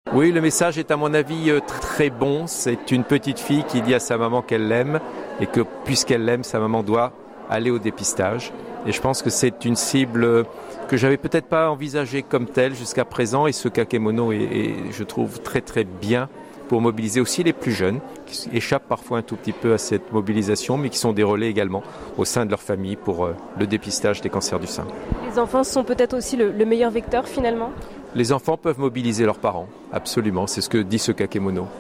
Oui, le message est à mon avis très bon. C'est une petite fille qui dit à sa maman qu'elle l'aime et que puisqu'elle l'aime, sa maman doit aller au dépistage. Et je pense que c'est une cible que j'avais peut-être pas envisagée comme telle jusqu'à présent. Et ce kakémono est, je trouve, très très bien pour mobiliser aussi les plus jeunes, qui échappent parfois un tout petit peu à cette mobilisation, mais qui sont des relais également au sein de leur famille pour le dépistage des cancers du sein. Les enfants sont peut-être aussi le meilleur vecteur finalement ? Les enfants peuvent mobiliser leurs parents, absolument, c'est ce que dit ce kakémono.